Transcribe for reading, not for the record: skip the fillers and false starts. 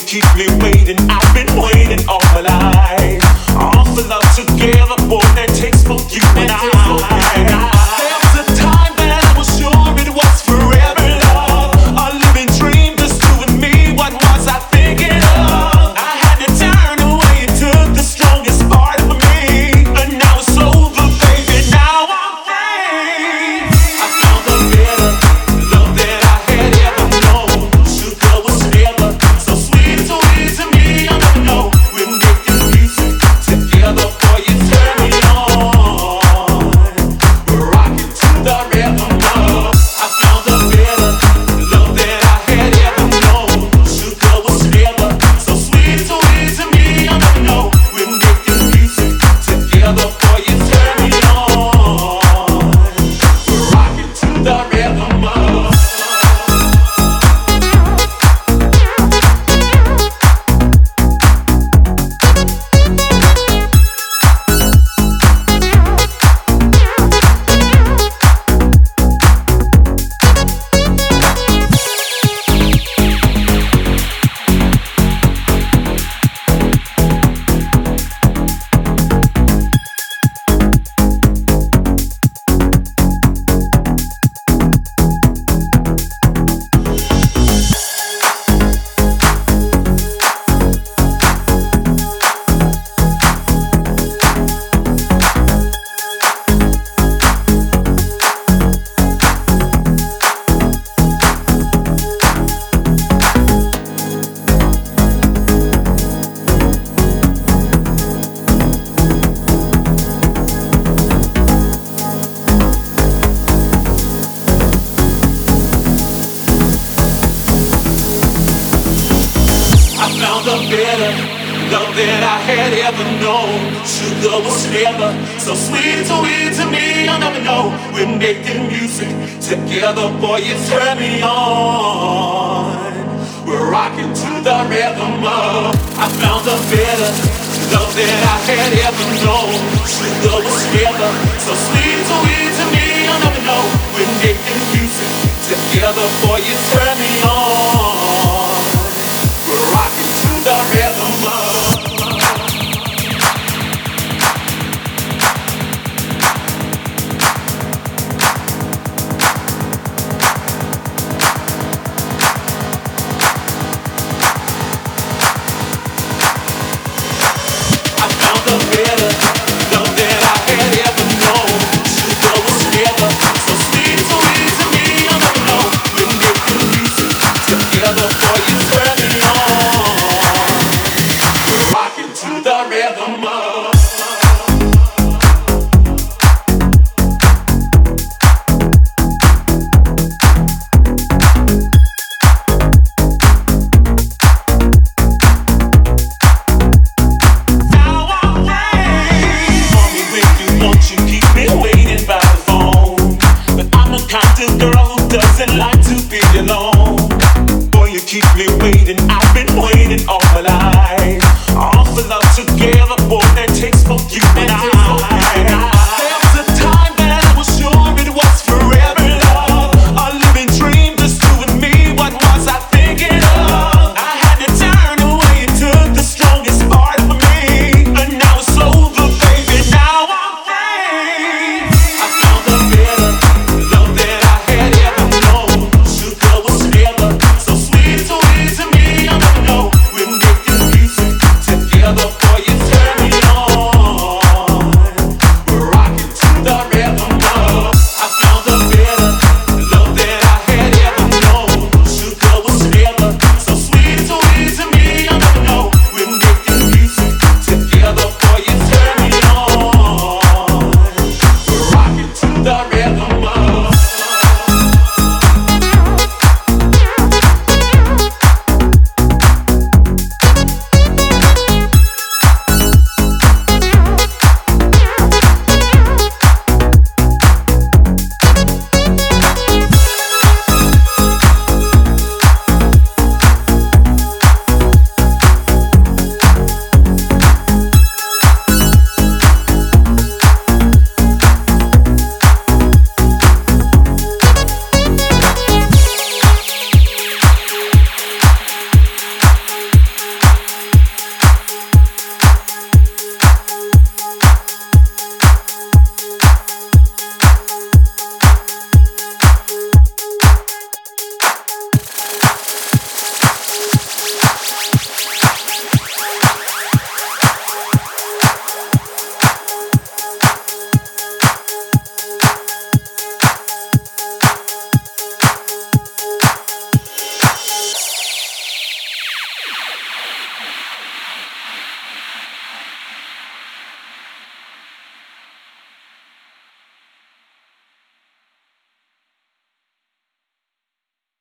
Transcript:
keep me waiting. I've been waiting all my life. All for love together, boy, that takes for you and I. There was a time that I was sure it was forever love. A living dream, just you and me. What was I thinking of? I had to turn away. It took the strongest part of me, but now it's over, baby. Now I'm free. I found a better love than I had ever known. Sugar was never so sweet, so easy to me. I never know we're making music together, boy. You turn me on. We're rocking to the rhythm of. I found a better love than I had ever known. Sugar was never so sweet, so easy to me. I never know we're making music together, boy. You turn me on. We're rocking to the rhythm of. I found a better love than I had ever known. Sugar was never so sweet, so easy to me. I'll never know we're making music together, boy. You turn me on. We're rocking to the rhythm of. I found a better love than I had ever known. Sugar was never so sweet, so easy to me. I'll never know we're making music together, boy. You turn me on. We're rocking to the rhythm of. I found a better love than I had ever known. Sugar was never so sweet, so easy to me. I'll never know we're making music together, boy. You turn me on. We're rocking to the rhythm of. Now I'm free. Call me when you want, you keep me waiting by the phone. But I'm the kind of girl who doesn't like to be alone. Boy, you keep me waiting. I've been waiting all my life.